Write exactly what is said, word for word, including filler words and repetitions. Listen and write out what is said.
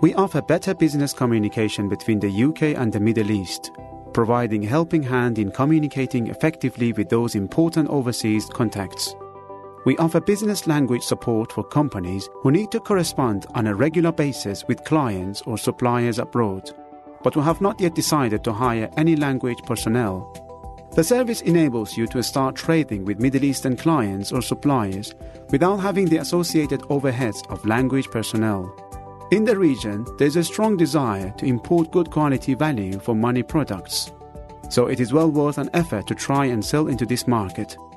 We offer better business communication between the U K and the Middle East, providing a helping hand in communicating effectively with those important overseas contacts. We offer business language support for companies who need to correspond on a regular basis with clients or suppliers abroad, but who have not yet decided to hire any language personnel. The service enables you to start trading with Middle Eastern clients or suppliers without having the associated overheads of language personnel. In the region, there is a strong desire to import good quality value for money products, so it is well worth an effort to try and sell into this market.